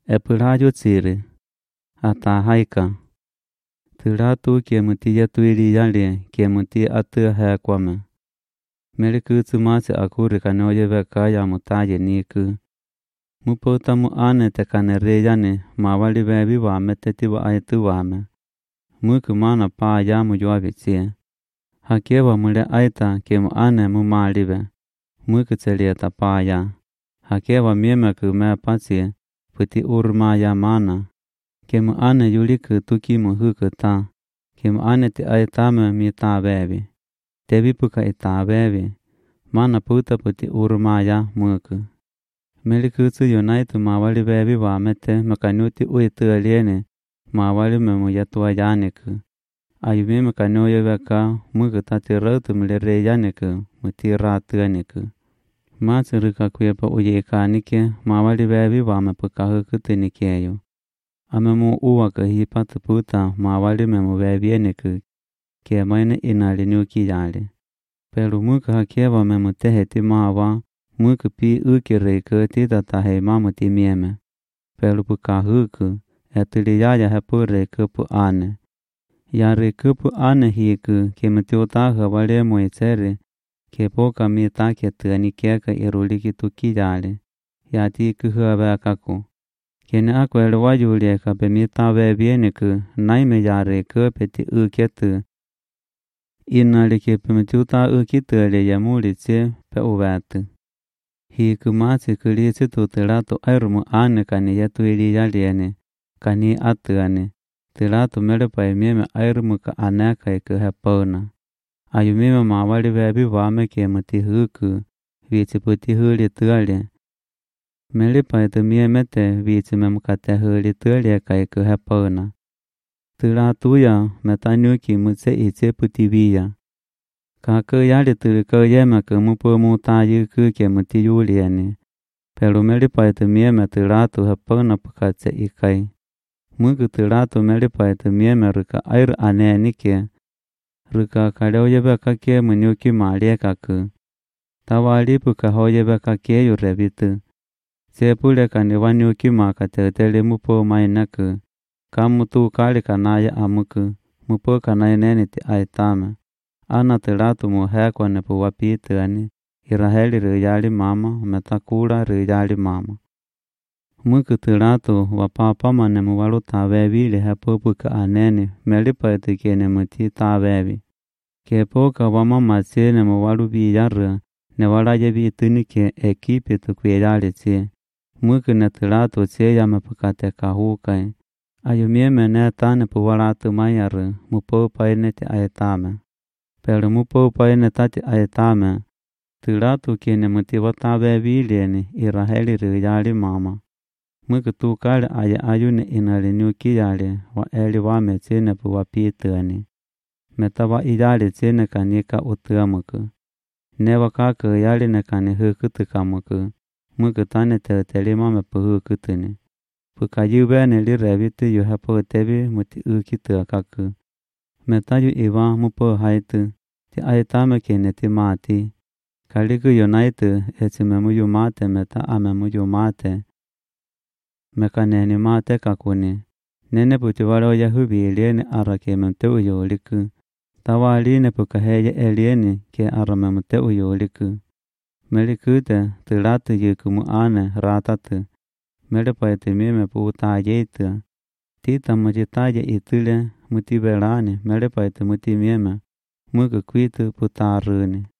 epurayo tsiri ata haika thiratu kemuti yatuiri yale kemuti atu hakwame meliku tsumase akuri kanoye beka ya mutaye niku mupota mu ane te kanere yane mawali bebi wame teti wa aitu wame muku mana pa ya mu yoabitsie hakewa mule aita kemu ane mu malibe muku tselieta pa ya hakewa mieme ku me patsie puti urma ya mana kemu ane yuliku tuki mu huku ta kemu ane ti aitame mi ta bebi tebi puka ita bebi mana puta puti urma ya muku melikutsu yonaitu mawali bebi wamete makanuti uitu aliene mawali memu yatua yaneku ayumi mekanoye beka muku tati rautu mlere yaneku muti ratu aneku matsuruka kuyepa uyeka nike mawali bebi wame puka hukutu nikeyo amemu uwaka hipatu puta mawali memu bebi aneku ke maine inali nuki yale pelu muku hakewa memu teheti mawa muku pi ukire ke tita tahe mamuti mieme pelu puka huku etuli yaya hepure kupu ane yari kupu ane hiku kemuti utaha wale moitsere ke poka mi take tuani keka iruliki tuki yale yati kuhua bekaku kene akwele wayulie ka pe mi tawe bieneku naime yari kupeti uketu inali ke pemuti uta ukitule yamuli tse pe uvetu hiku matsi kulitsi tutirato airumu ane kani yatuiri yaliene kani atuane tirato melepa mieme airumu ka aneka iku hepona ayumime mawali bebi wame kemuti huku vitsi puti huli tuale melepa itu miemete vitsi memukate huli tuale ka iku hepona tiratuya metanyuki mutse itse puti via kaka yali tulika yema ke mupo muta yuku ke muti yuliene pelu melipa itu mieme tiratu hepona pukatse ikai muku tiratu melipa itu mieme ruka air ane nike ruka kaleo yebeka ke munyuki malie kaku tawali puka ho yebeka ke yurebitu sepule kani wanyuki makatetele mupo mainaku kamutu kali kanaya amuku mupo kanaya neniti aitame ana tiratu mu hekwane pu wapitu ani iraheli riyali mama metakula riyali mama muku tiratu wapapa mane mu walu tabebili hepupuka anene melipa etikene muti tabebi kepoka wamama tsene mu walu biyarra ne walaye bitunike ekipe tukweyali tsie muku ne tiratu tsie yamepukate kahukai ayumieme ne tane pu walatu mayarra mupo paineti aitame pelu mupo paine tati aitame tiratu kene muti watabe bilieni iraheli riyali mama muku tukale aya ayune inali nyuki yale wa eli wame tsene pu wapituani metawa iyali tsene kanika utuamuku newa kaka yali ne kani hukutukamuku muku tane teteli mame pu hukutuni puka yubene li rebitu yu hepo tebi muti ukitu akaku metayu iwa mupo haitu ti aitame kene ti mati kaliku yonaitu etsimemu yu mate meta amemu yu mate mekaneni mate kakuni nene puti walo yahubi eliene ara ke memte uyoliku tawaline puka heye eliene ke ara memte uyoliku melikute tiratu yukumu ane ratatu melepa ete mieme pu utayeita tita mujitaye itule muti belane melepa ete muti mieme muku kwitu putaruni